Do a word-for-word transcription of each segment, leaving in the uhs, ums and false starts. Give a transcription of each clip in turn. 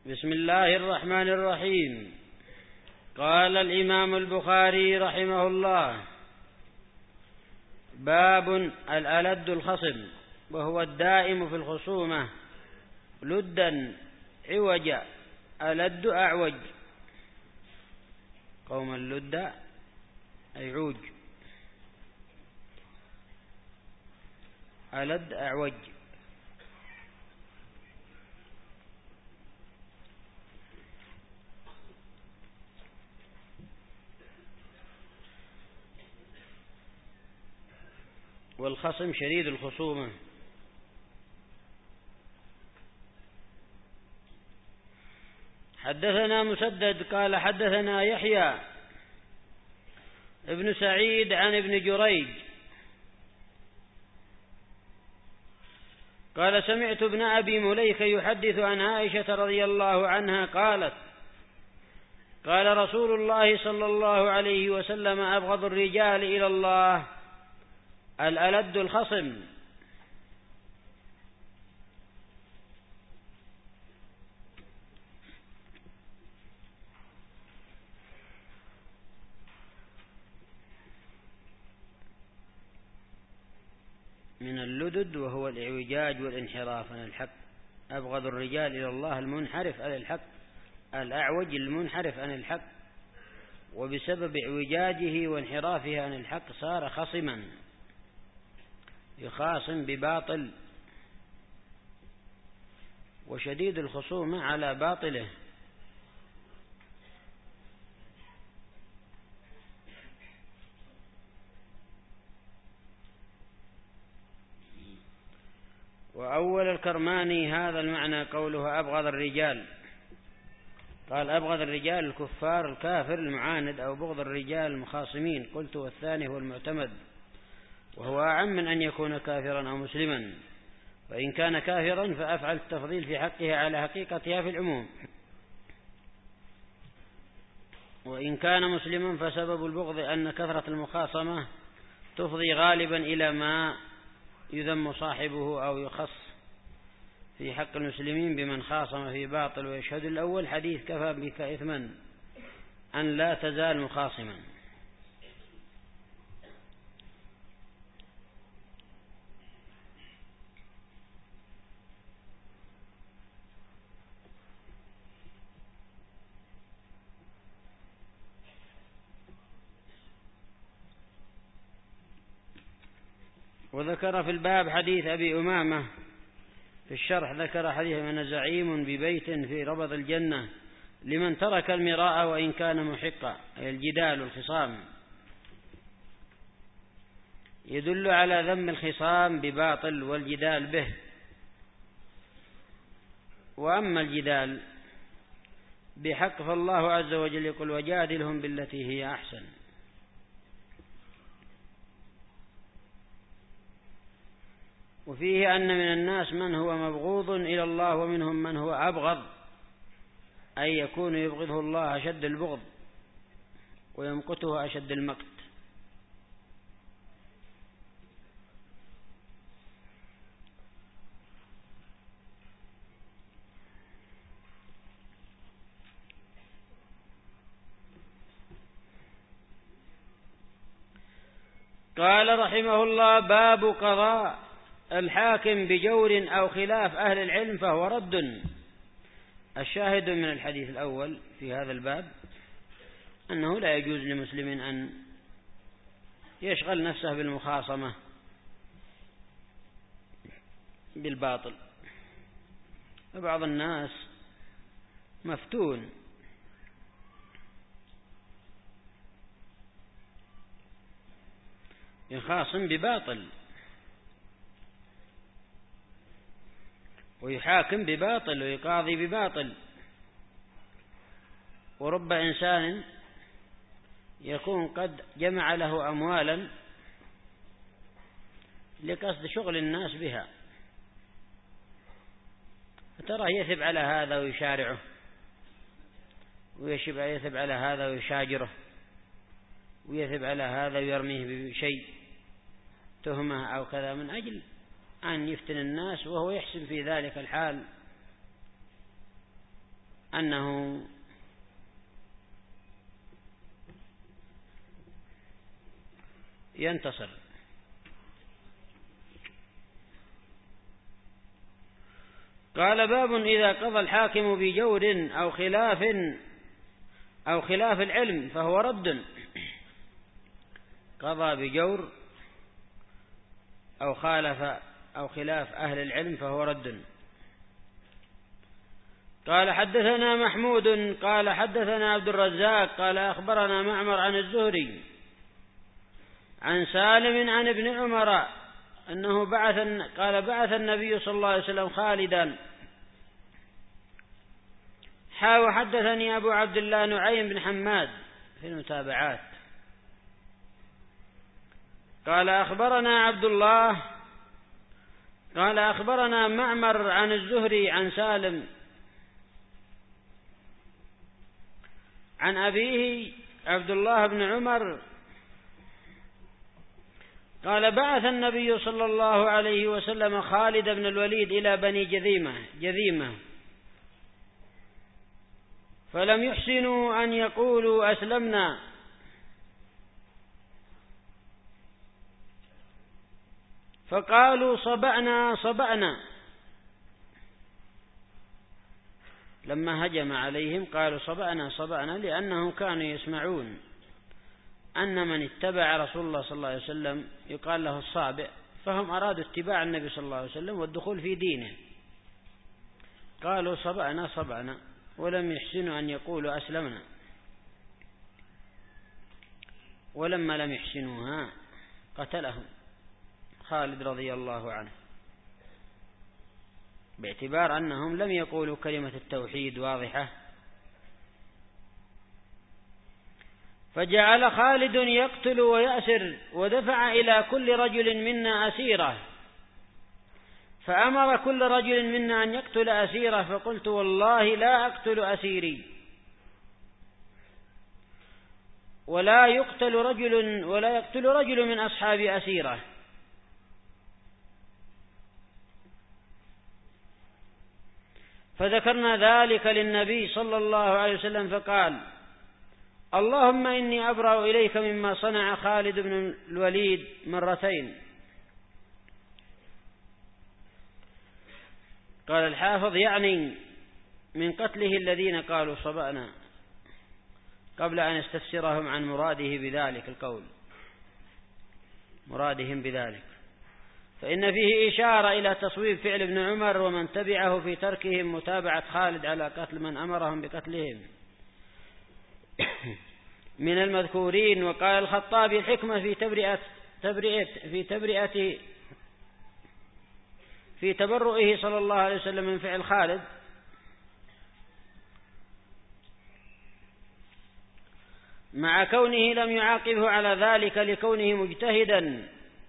بسم الله الرحمن الرحيم. قال الإمام البخاري رحمه الله: باب الألد الخصم، وهو الدائم في الخصومة، لدا عوجا، ألد أعوج. قوم اللد أعوج، ألد أعوج. والخصم شديد الخصومة. حدثنا مسدد قال حدثنا يحيى ابن سعيد عن ابن جريج قال سمعت ابن أبي مليكة يحدث عن عائشة رضي الله عنها قالت: قال رسول الله صلى الله عليه وسلم: أبغض الرجال إلى الله الألد الخصم. من اللدد وهو الإعوجاج والانحراف عن الحق. أبغض الرجال إلى الله المنحرف عن الحق، الأعوج المنحرف عن الحق، وبسبب اعوجاجه وانحرافه عن الحق صار خصما، يخاصم بباطل، وشديد الخصومة على باطله. وأول الكرماني هذا المعنى قوله أبغض الرجال، قال أبغض الرجال الكفار الكافر المعاند، أو بغض الرجال المخاصمين. قلت والثاني هو المعتمد، وهو أعم من أن يكون كافرا أو مسلما، وإن كان كافرا فأفعل التفضيل في حقه على حقيقتها في العموم، وإن كان مسلما فسبب البغض أن كثرة المخاصمة تفضي غالبا إلى ما يذم صاحبه أو يخص في حق المسلمين بمن خاصم في باطل. ويشهد الأول حديث كفى بك إثما أن لا تزال مخاصما. وذكر في الباب حديث أبي أمامة في الشرح، ذكر حديث من زعيم ببيت في ربض الجنة لمن ترك المراء وإن كان محقا، أي الجدال والخصام، يدل على ذم الخصام بباطل والجدال به. وأما الجدال بحق فالله عز وجل يقول: وجادلهم بالتي هي أحسن. وفيه أن من الناس من هو مبغوض إلى الله، ومنهم من هو أبغض، أي يكون يبغضه الله أشد البغض ويمقته أشد المقت. قال رحمه الله: باب قضاء الحاكم بجور أو خلاف أهل العلم فهو رد. الشاهد من الحديث الأول في هذا الباب أنه لا يجوز لمسلم أن يشغل نفسه بالمخاصمة بالباطل. وبعض الناس مفتون يخاصم بباطل ويحاكم بباطل ويقاضي بباطل. ورب إنسان يكون قد جمع له أموالا لقصد شغل الناس بها، فترى يثب على هذا ويشارعه، ويثب على هذا ويشاجره، ويثب على هذا ويرميه بشيء تهمة أو كذا، من أجل أن يفتن الناس، وهو يحسن في ذلك الحال أنه ينتصر. قال باب إذا قضى الحاكم بجور أو خلاف أو خلاف العلم فهو رد. قضى بجور أو خالف أو خلاف أهل العلم فهو رد. قال حدثنا محمود قال حدثنا عبد الرزاق قال أخبرنا معمر عن الزهري عن سالم عن ابن عمر أنه بعث قال بعث النبي صلى الله عليه وسلم خالدا. حا وحدثني أبو عبد الله نعيم بن حماد في المتابعات قال أخبرنا عبد الله قال أخبرنا معمر عن الزهري عن سالم عن أبيه عبد الله بن عمر قال بعث النبي صلى الله عليه وسلم خالد بن الوليد إلى بني جذيمة جذيمة فلم يحسنوا أن يقولوا أسلمنا فقالوا صبأنا صبأنا. لما هجم عليهم قالوا صبأنا صبأنا لأنهم كانوا يسمعون أن من اتبع رسول الله صلى الله عليه وسلم يقال له الصابئ، فهم أرادوا اتباع النبي صلى الله عليه وسلم والدخول في دينه. قالوا صبأنا صبأنا ولم يحسنوا أن يقولوا أسلمنا. ولما لم يحسنوها قتلهم خالد رضي الله عنه باعتبار أنهم لم يقولوا كلمة التوحيد واضحة. فجعل خالد يقتل ويأسر ودفع إلى كل رجل منا أسيرة، فأمر كل رجل منا أن يقتل أسيرة، فقلت والله لا أقتل أسيري ولا يقتل رجل ولا يقتل رجل من أصحاب أسيرة. فذكرنا ذلك للنبي صلى الله عليه وسلم فقال اللهم إني أبرأ إليك مما صنع خالد بن الوليد مرتين. قال الحافظ يعني من قتله الذين قالوا صبأنا قبل أن يستفسرهم عن مراده بذلك القول مرادهم بذلك، فإن فيه إشارة إلى تصويب فعل ابن عمر ومن تبعه في تركهم متابعة خالد على قتل من أمرهم بقتلهم من المذكورين. وقال الخطابي الحكمة في تبرئة تبرئة في تبرئة في تبرؤه صلى الله عليه وسلم من فعل خالد مع كونه لم يعاقبه على ذلك لكونه مجتهدا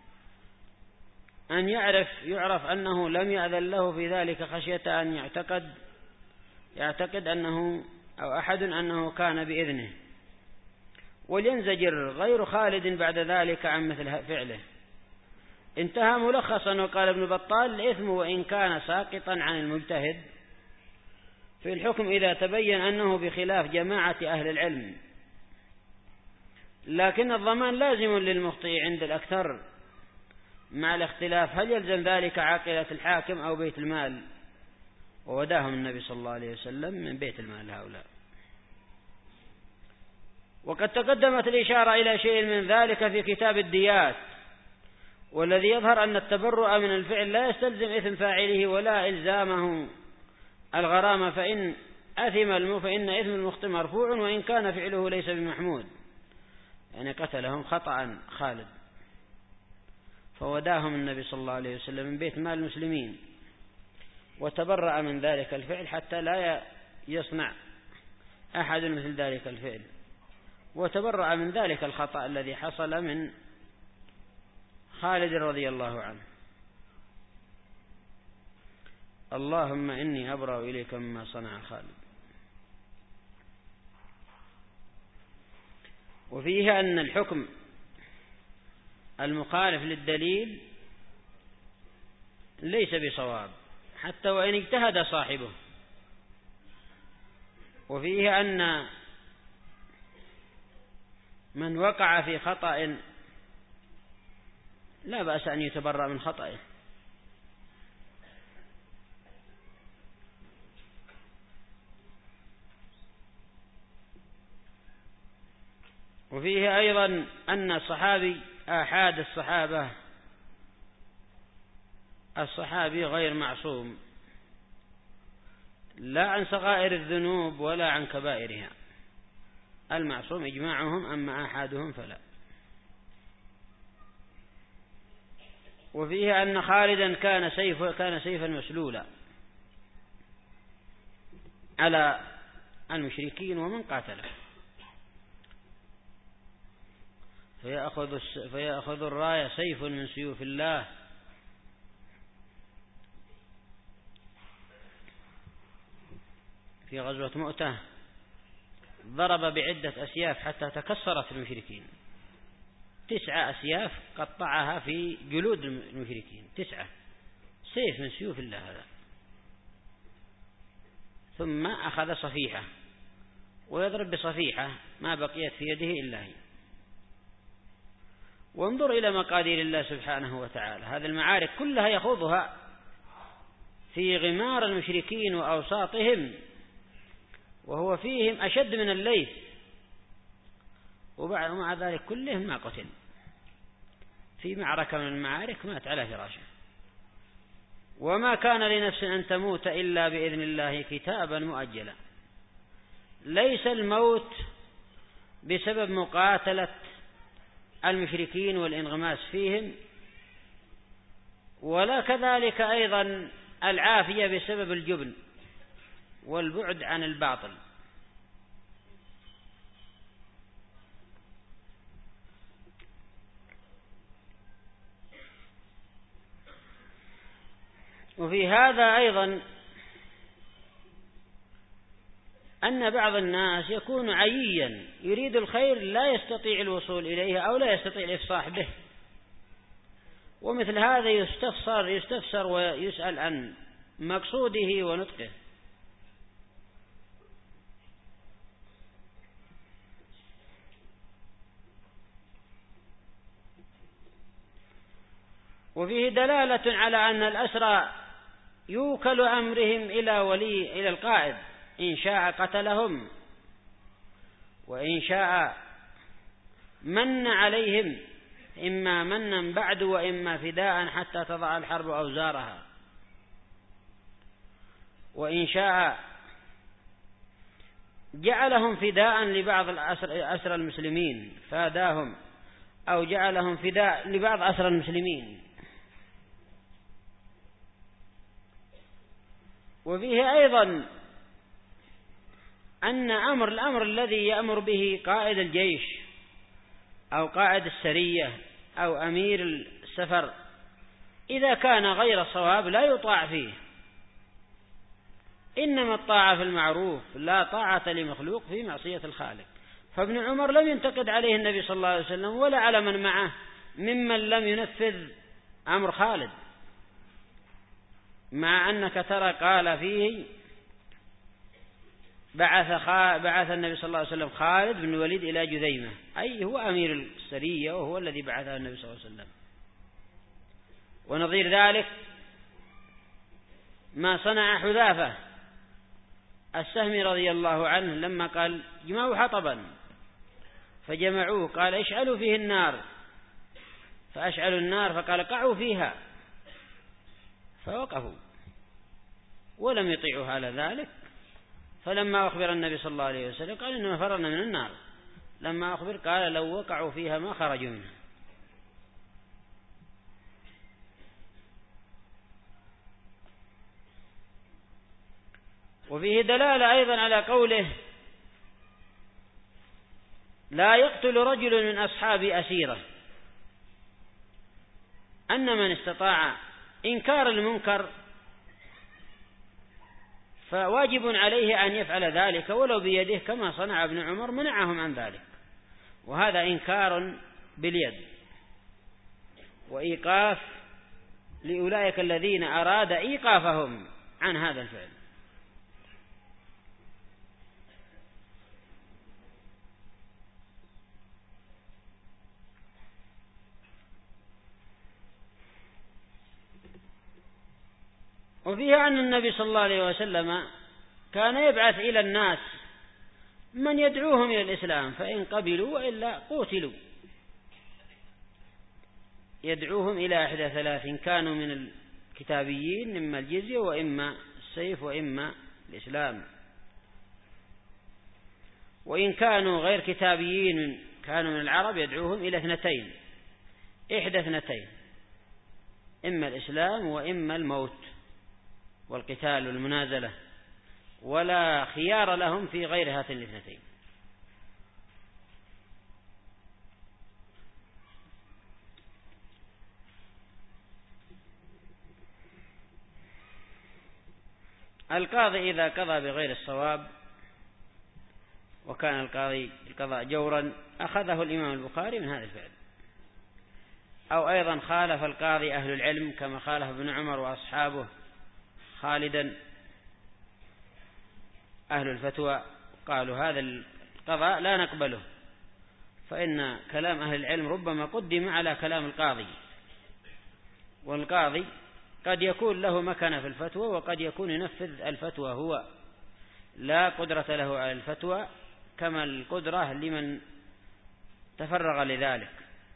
أن يعرف يعرف أنه لم يأذن له في ذلك خشية أن يعتقد يعتقد أنه أو أحد أنه كان بإذنه، ولينزجر غير خالد بعد ذلك عن مثل فعله. انتهى ملخصا. وقال ابن بطال الإثم وإن كان ساقطا عن المجتهد في الحكم إذا تبين أنه بخلاف جماعة أهل العلم، لكن الضمان لازم للمخطئ عند الأكثر مع الاختلاف هل يلزم ذلك عاقلة الحاكم أو بيت المال، ووداهم النبي صلى الله عليه وسلم من بيت المال هؤلاء. وقد تقدمت الإشارة إلى شيء من ذلك في كتاب الديات، والذي يظهر أن التبرؤ من الفعل لا يستلزم إثم فاعله ولا إلزامه الغرامة، فإن أثم الم فإن إثم المخطئ مرفوع وإن كان فعله ليس بمحمود، يعني قتلهم خطأ خالد فوداهم النبي صلى الله عليه وسلم من بيت مال المسلمين وتبرأ من ذلك الفعل حتى لا يصنع أحد مثل ذلك الفعل، وتبرأ من ذلك الخطأ الذي حصل من خالد رضي الله عنه. اللهم إني أبرأ إليك مما صنع خالد. وفيها أن الحكم المخالف للدليل ليس بصواب حتى وإن اجتهد صاحبه، وفيه أن من وقع في خطأ لا بأس أن يتبرأ من خطأه. وفيه أيضا أن الصحابي آحاد الصحابة الصحابي غير معصوم لا عن صغائر الذنوب ولا عن كبائرها، المعصوم إجماعهم، أما آحادهم فلا. وفيه أن خالدا كان سيف كان سيفا مسلولا على المشركين ومن قاتله، فيأخذ فيأخذ الراية سيف من سيوف الله في غزوة مؤتة، ضرب بعدة أسياف حتى تكسرت المشركين، تسعة أسياف قطعها في جلود المشركين، تسعة سيف من سيوف الله هذا. ثم أخذ صفيحة ويضرب بصفيحة ما بقيت في يده إلا هي. وانظر إلى مقادير الله سبحانه وتعالى، هذه المعارك كلها يخوضها في غمار المشركين وأوساطهم وهو فيهم أشد من الليث، ومع ذلك كلهم ما قتل، في معركة من المعارك مات على فراشه. وما كان لنفس أن تموت إلا بإذن الله كتابا مؤجلا. ليس الموت بسبب مقاتلة المشركين والانغماس فيهم، ولا كذلك أيضا العافية بسبب الجبن والبعد عن الباطل. وفي هذا أيضا أن بعض الناس يكون عييا يريد الخير لا يستطيع الوصول إليه أو لا يستطيع الإفصاح به، ومثل هذا يستفسر يستفسر ويسأل عن مقصوده ونطقه. وفيه دلالة على أن الأسرى يوكل أمرهم إلى ولي إلى القائد، إن شاء قتلهم وإن شاء من عليهم، إما منا بعد وإما فداء حتى تضع الحرب أوزارها، وإن شاء جعلهم فداء لبعض أسرى المسلمين فاداهم، أو جعلهم فداء لبعض أسرى المسلمين. وفيه أيضا أن أمر الأمر الذي يأمر به قائد الجيش أو قائد السرية أو أمير السفر إذا كان غير صواب لا يطاع فيه، إنما الطاعة في المعروف، لا طاعة لمخلوق في معصية الخالق. فابن عمر لم ينتقد عليه النبي صلى الله عليه وسلم ولا على من معه ممن لم ينفذ أمر خالد، مع أنك ترى قال فيه بعث, بعث النبي صلى الله عليه وسلم خالد بن الوليد إلى جذيمة، أي هو أمير السرية وهو الذي بعثه النبي صلى الله عليه وسلم. ونظير ذلك ما صنع حذافة السهمي رضي الله عنه لما قال جمعوا حطبا فجمعوه، قال اشعلوا فيه النار، فأشعلوا النار، فقال قعوا فيها، فوقفوا ولم يطيعوا على ذلك. فلما أخبر النبي صلى الله عليه وسلم قال إنما فررنا من النار، لما أخبر قال لو وقعوا فيها ما خرجوا منها. وفيه دلالة أيضا على قوله لا يقتل رجل من أصحاب أسيرة، أن من استطاع إنكار المنكر فواجب عليه أن يفعل ذلك ولو بيده، كما صنع ابن عمر منعهم عن ذلك، وهذا إنكار باليد وإيقاف لأولئك الذين أراد إيقافهم عن هذا الفعل. وفيها أن النبي صلى الله عليه وسلم كان يبعث إلى الناس من يدعوهم إلى الإسلام، فإن قبلوا وإلا قوتلوا، يدعوهم إلى إحدى ثلاث: كانوا من الكتابيين إما الجزية وإما السيف وإما الإسلام. وإن كانوا غير كتابيين كانوا من العرب يدعوهم إلى اثنتين، إحدى اثنتين: إما الإسلام وإما الموت والقتال والمنازلة، ولا خيار لهم في غير هاتين الاثنتين. القاضي إذا قضى بغير الصواب وكان القاضي القضاء جورا أخذه الإمام البخاري من هذا الفعل، أو أيضا خالف القاضي أهل العلم كما خالف ابن عمر وأصحابه خالدا أهل الفتوى، قالوا هذا القضاء لا نقبله، فإن كلام أهل العلم ربما قدم على كلام القاضي، والقاضي قد يكون له مكانة في الفتوى وقد يكون ينفذ الفتوى هو، لا قدرة له على الفتوى كما القدرة لمن تفرغ لذلك،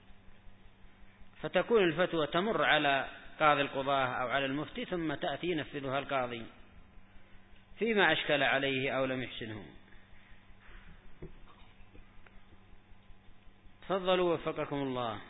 فتكون الفتوى تمر على قاضي القضاة أو على المفتي ثم تأتي ينفذها القاضي فيما أشكل عليه أو لم يحسنه. تفضلوا وفقكم الله.